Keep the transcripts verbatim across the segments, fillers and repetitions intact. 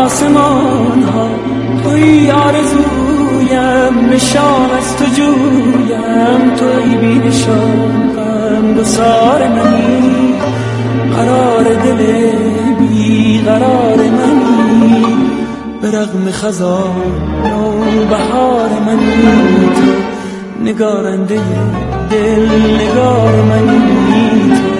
آسمان ها توی آرزویم، نشان از تو جویم، توی بی نشان غمگسار منی، قرار دل بی قرار منی، به رغم خزان و بهار منی، تو نگارنده دل نگار منی، تو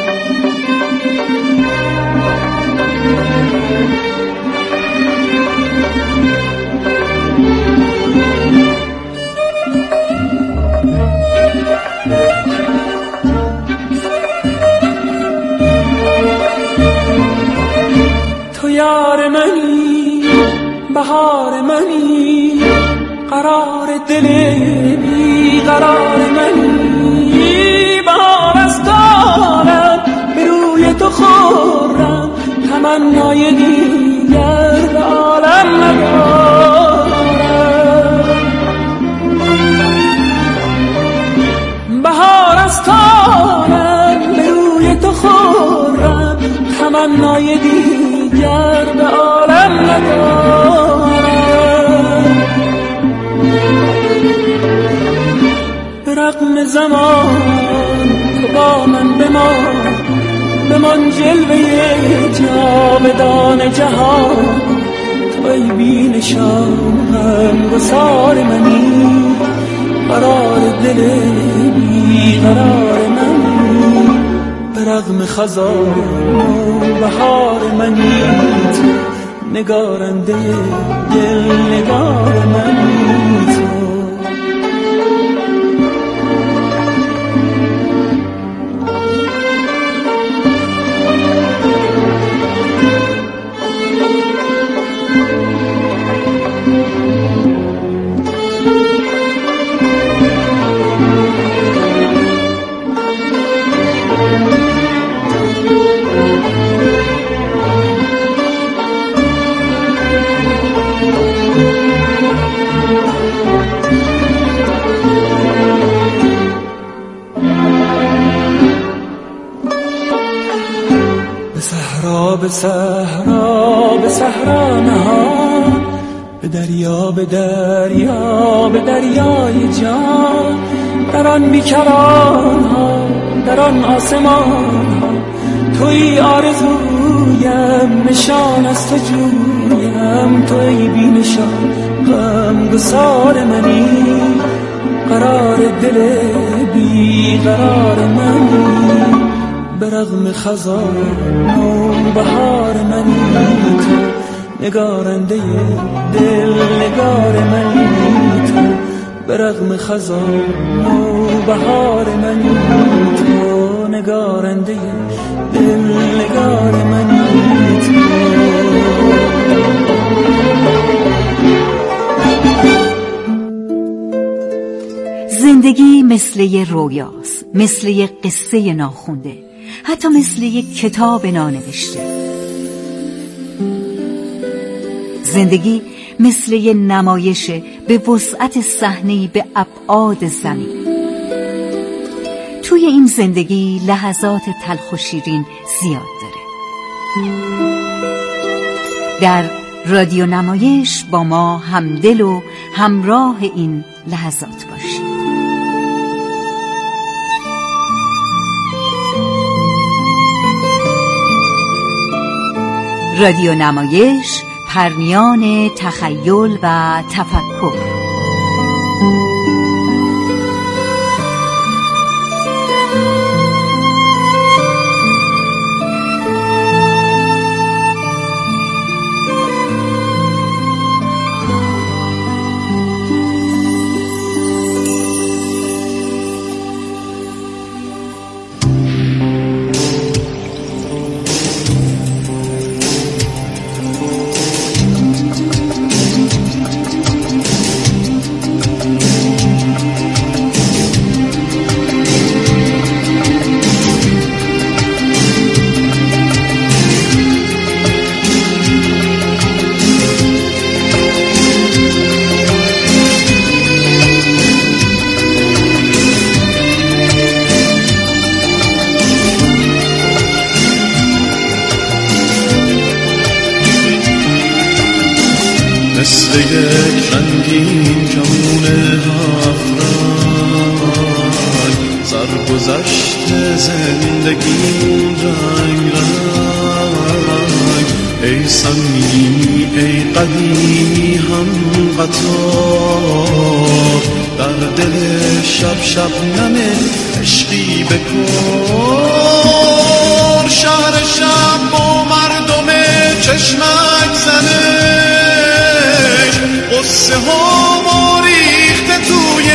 تو یار منی، بهار منی، قرار دل بی قرار منی، بهار از دارم به روی تو خورم، تمنای دیگر به عالم ندارم، بهار از دارم به روی تو خورم، تمنای دیگر به عالم ندارم، به رغم زمان تو با من بمان، بمان جلوه جاودان جهان، توی بی نشان غمگسار منی، قرار دل بی قرار منی، به رغم خزان و بهار منی، تو نگارنده دل نگار منی، تو به صحرا به صحرا نهان، به دریا به دریا به دریای جان، در آن بیکران ها در آن آسمان ها توی آرزویم، نشان از تو جویم، توی بی نشان غمگسار منی، قرار دل بی قرار منی، به رغم خزان و بهار منی، تو نگارنده دل نگار منی، تو به رغم خزان و بهار منی، تو نگارنده دل نگار منی، تو زندگی مثل یه رویاست، مثل یه قصه ناخونده، حتی مثل یک کتاب نانوشته. زندگی مثل یک نمایش به وسعت صحنه‌ای به ابعاد زمین. توی این زندگی لحظات تلخ و شیرین زیاد داره. در رادیو نمایش با ما همدل و همراه این لحظات باشید. رادیو نمایش، پرمیان تخیل و تفکر. مثل یک رنگین کمون هفت رنگ سرگذشت زندگیم رنگ رنگ ای صمیمی ای قدیمی هم قطار در دل شب شب نمه عشقی بکن شهر شب با مردم چشمک زنه قصه ها ما ریخته توی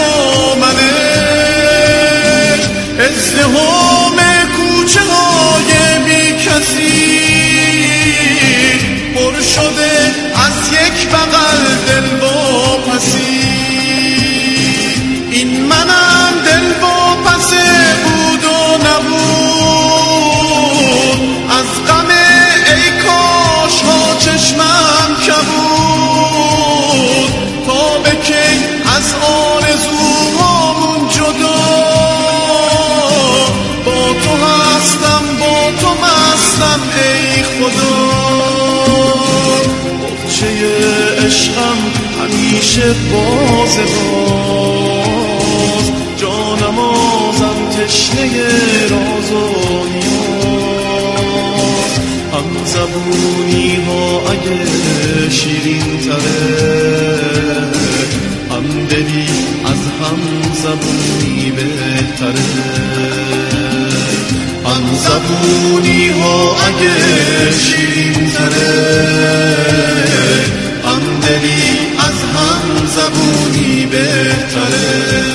دامنش ازدحام کوچه های بی کسی پر شده از یک بغل دل با پسی این منم دل با پسه بود و نبود از غم ای کاش ها چشمم کبود تا به کی از آرزوهامون جدا با تو هستم با تو مستم ای خدا بخچه عشقم همیشه باز باز جانمازم تشنه راز و نیاز هم زبونی ها اگه شیرین تره هم دلی از هم زبونی بهتره هم زبونی ها اگه شیرین تره هم دلی از هم زبونی بهتره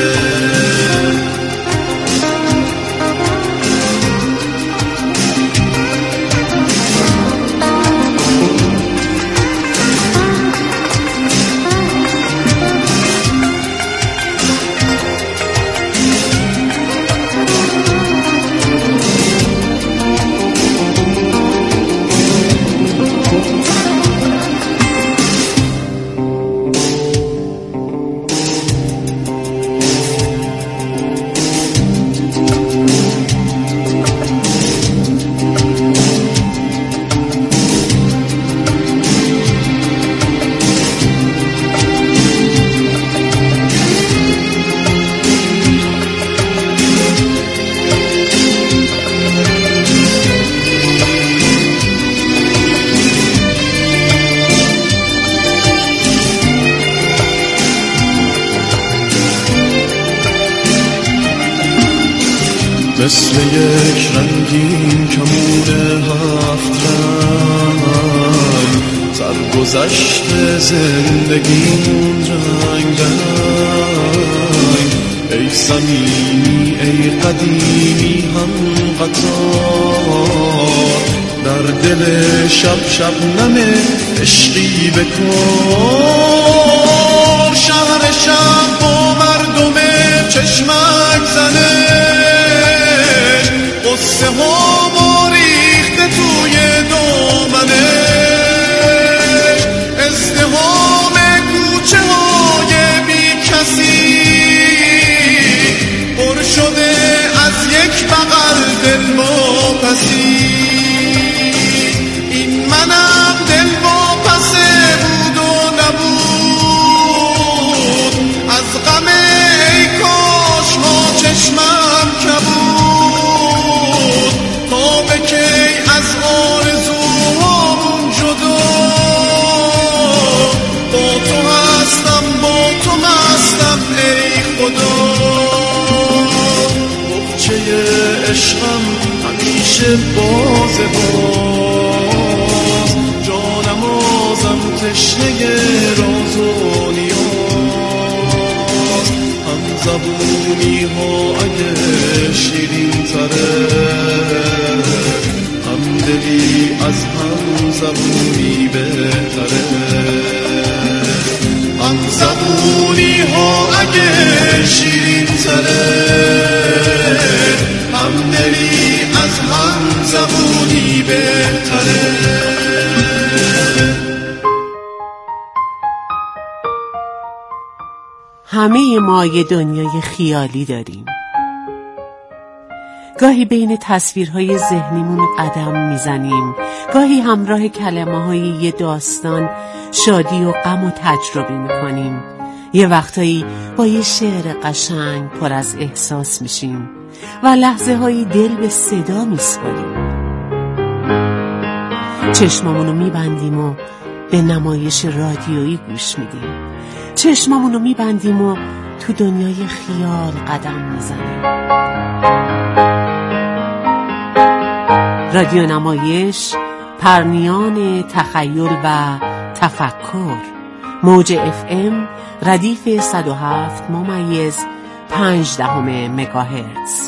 مثل یک رنگین کمون هفت رنگ سرگذشت زندگیمون رنگ رنگ ای صمیمی ای قدیمی هم قطار در دل شب شب نمه عشقی بکن شهر شب با مردم چشمک زنه قصه ها ما ریخته توی دامنش ازدحام کوچه های بی کسی پر شده از یک بغل دل با پسی این منم دل با پسه بود و نبود از غم ای کاش ها چشمم کبود از آرزوهامون جدا با تو هستم با تو مستم ای خدا بخچه عشقم همیشه باز باز جانمازم تشنه راز و نیاز هم زبونی ها اگه شیرین تره دلی از هم زبونی بهتره هم زبونی ها اگه شیرین تره هم دلی از هم زبونی بهتره همه ما یه دنیای خیالی داریم گاهی بین تصویرهای ذهنیمون قدم میزنیم، گاهی همراه کلمه‌های یه داستان شادی و غم و تجربه میکنیم. یه وقتایی با یه شعر قشنگ پر از احساس میشیم و لحظه هایی دل به صدا میسپاریم. چشمامونو میبندیم و به نمایش رادیویی گوش میدیم. چشمامونو میبندیم و تو دنیای خیال قدم میزنیم. رادیو نمایش، پرنیان تخیل و تفکر. موج اف ام ردیف صد و هفت ممیز پنج دهم مگاهرتز.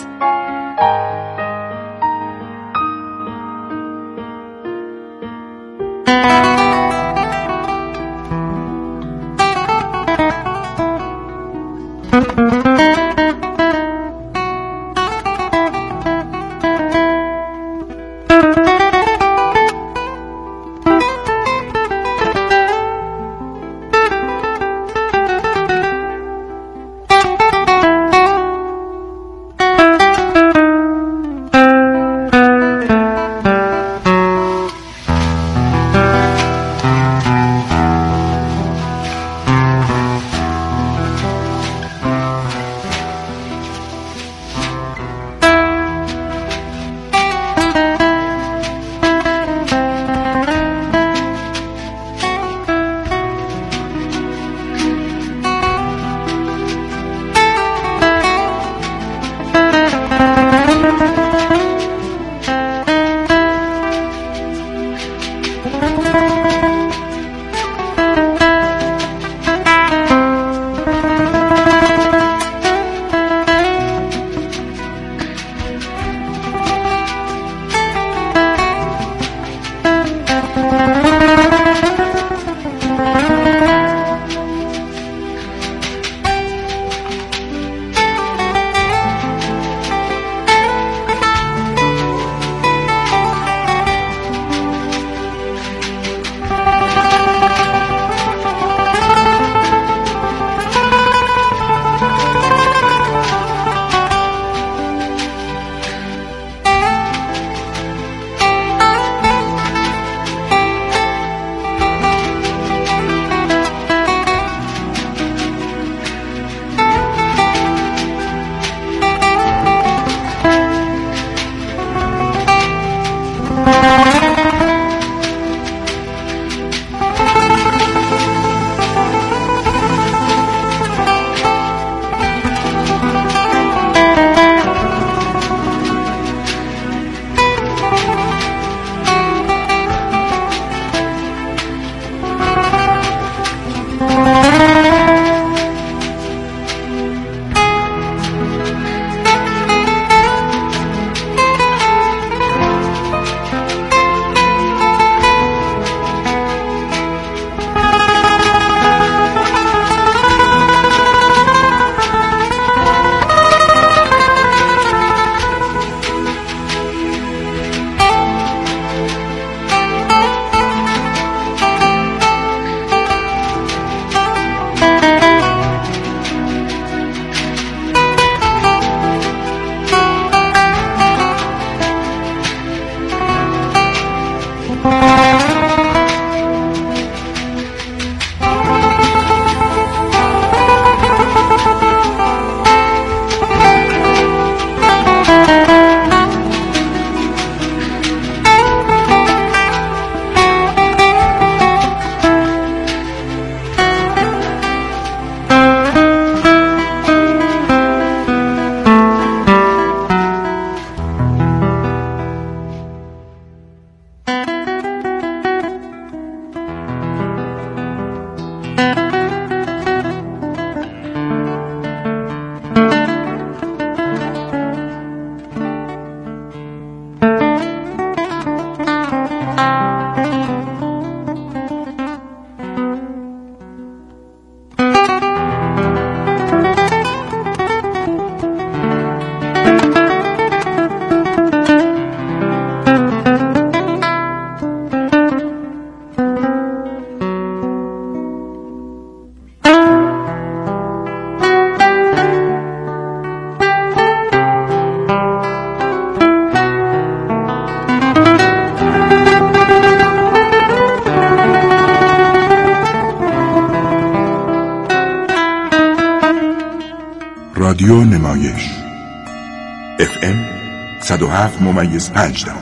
رادیو نمایش اف ام صد و هفت ممیز پنج دهم.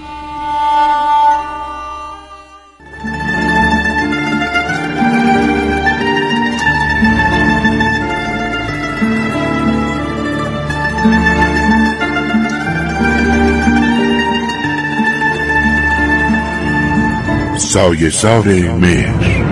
سایه‌سار مهر.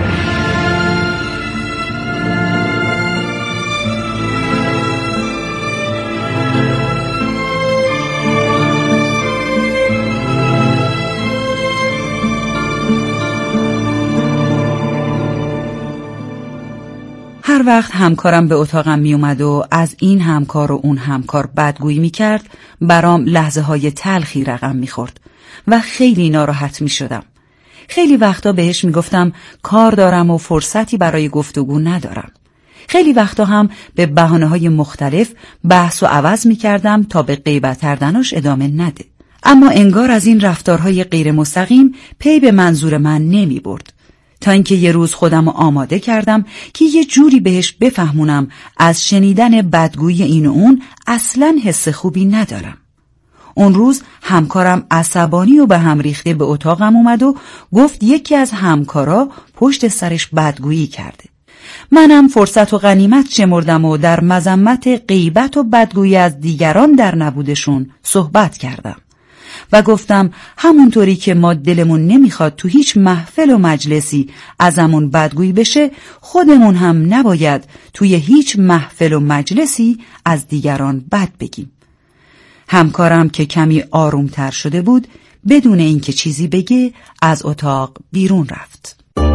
هر وقت همکارم به اتاقم می اومد و از این همکار و اون همکار بدگویی می کرد، برام لحظه های تلخی رقم می خورد و خیلی ناراحت می شدم. خیلی وقتا بهش می گفتم کار دارم و فرصتی برای گفتگو ندارم. خیلی وقتا هم به بهانه‌های مختلف بحث و عوض می کردم تا به غیبت کردنش ادامه نده. اما انگار از این رفتارهای غیر مستقیم پی به منظور من نمی برد. تا اینکه یه روز خودم رو آماده کردم که یه جوری بهش بفهمونم از شنیدن بدگویی این و اون اصلاً حس خوبی ندارم. اون روز همکارم عصبانی و به هم ریخته به اتاقم اومد و گفت یکی از همکارا پشت سرش بدگویی کرده. منم فرصت و غنیمت شمردم و در مذمت غیبت و بدگویی از دیگران در نبودشون صحبت کردم و گفتم همونطوری که ما دلمون نمیخواد تو هیچ محفل و مجلسی ازمون بدگویی بشه، خودمون هم نباید توی هیچ محفل و مجلسی از دیگران بد بگیم. همکارم که کمی آرومتر شده بود بدون اینکه چیزی بگه از اتاق بیرون رفت.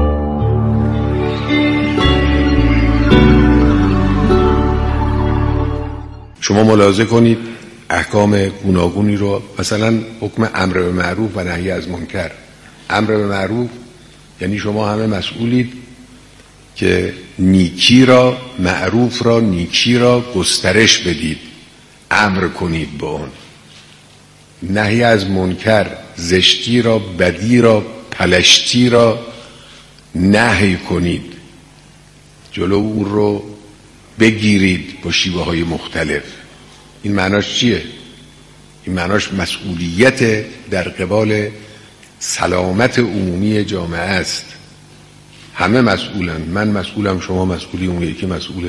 شما ملاحظه کنید احکام گوناگونی رو، مثلا حکم امر به معروف و نهی از منکر. امر به معروف یعنی شما همه مسئولید که نیکی را، معروف را، نیکی را گسترش بدید، امر کنید به اون. نهی از منکر، زشتی را، بدی را، پلشتی را نهی کنید، جلو اون رو بگیرید با شیوه های مختلف. این معناش چیه؟ این معناش مسئولیت در قبال سلامت عمومی جامعه است. همه مسئولن، من مسئولم، شما مسئولی، اون یکی مسئوله.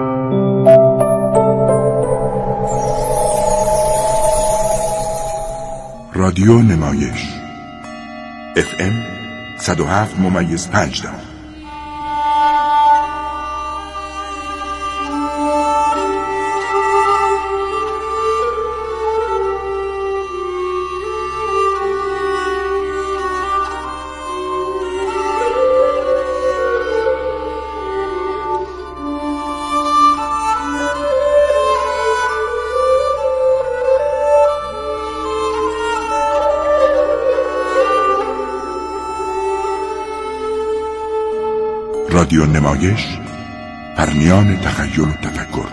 رادیو نمایش اف ام صد و هفت ممیز پنج دهم. رادیو نمایش، پرمیان تخیل و تفکر.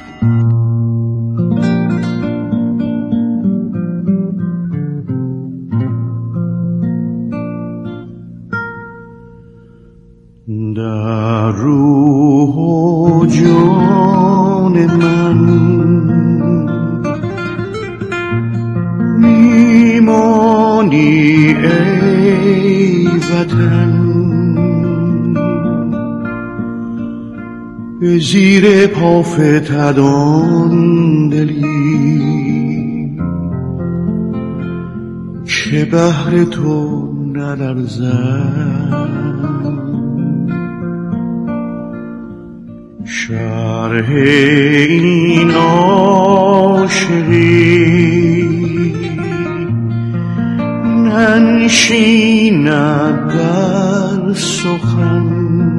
در روح و جان من میمانی ای وطن، به زیر پا فتدان دلی که بهر تو نلرزد. شرح این عاشقی ننشیند در سخن،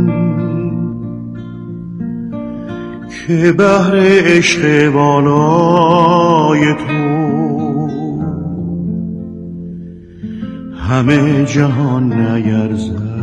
که بهر عشق بالای تو همه جهان نیرزد.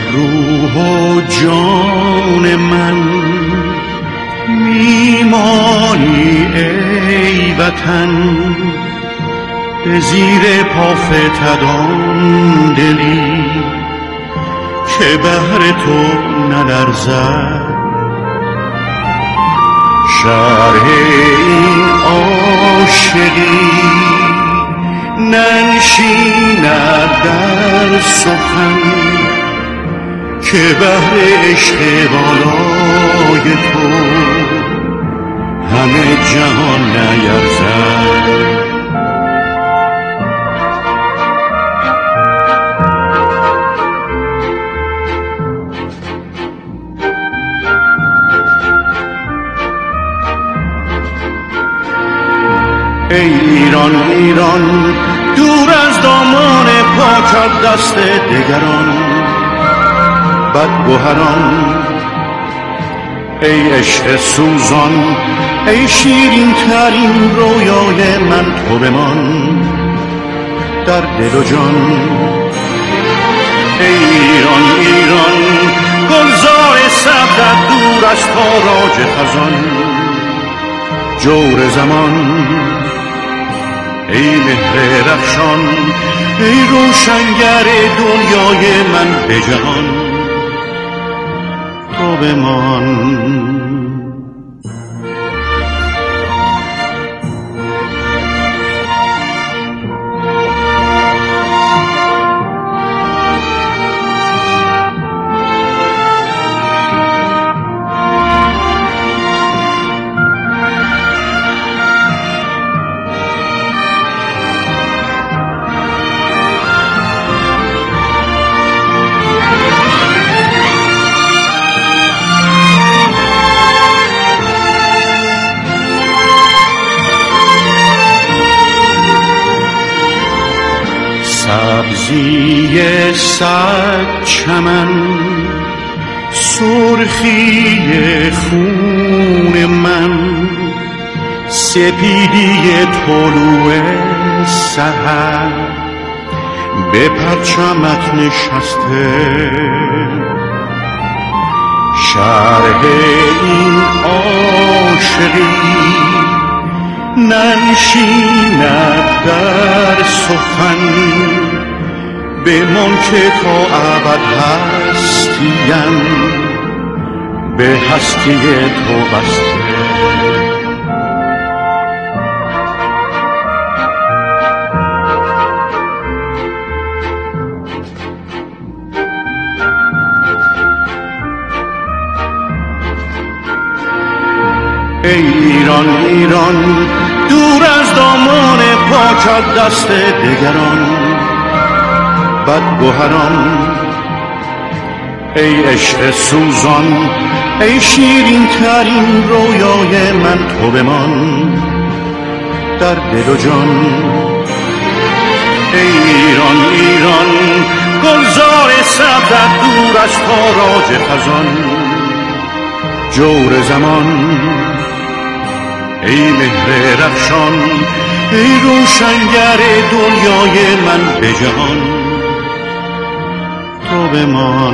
روح و جان من میمانی ای وطن، به زیر پا فتدان دلی که بهر تو نلرزد. شرح این عاشقی ننشیند در سخن که بهر عشق بالای تو همه جهان نیرزد. ای ایران ایران دور از دامان پاکت دست دگران بدگوهران، ای عشق سوزان ای شیرین ترین رویای من تو بمان در دل و جان. ای ایران ایران گلزار سبزت دور از تاراج خزان جور زمان، ای مهر رخشان ای روشنگر دنیای من به جهان تو بمان. سبزی صد چمن سرخی خون من، سپیدی طلوع سحر به پرچمت نشسته. شرح این عاشقی ننشیند در سخن بمان که تا ابد هستیم به هستی تو بسته. ای ایران ایران دور از دامان پاکت دست دگران بدگوهران، ای عشق سوزان ای شیرین ترین رویای من تو بمان در دل و جان. ای ایران ایران گلزار سبزت دور از تاراج خزان جور زمان، ای مهر رخشان ای روشنگر دنیای من به جهان تو بمان.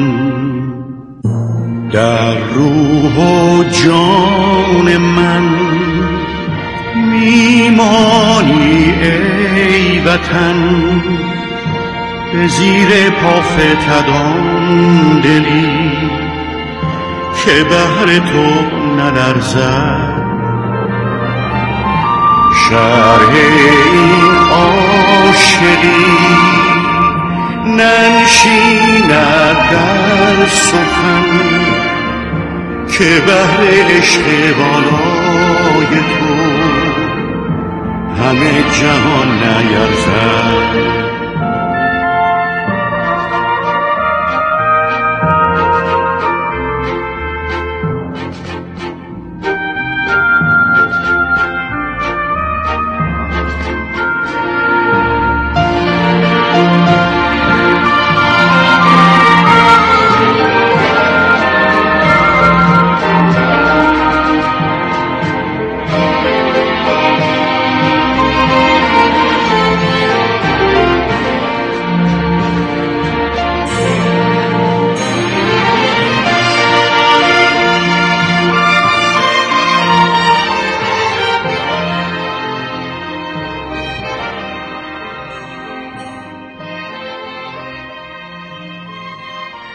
در روح و جان من میمانی ای وطن، به زیر پا فتدان دلی که بهر تو نلرزد. شرح این عاشقی ننشیند در سخن که بهر عشق بالای تو همه جهان نیرزد.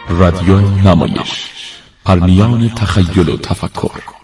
رادیو نمایش، پرنیان تخیل و تفکر.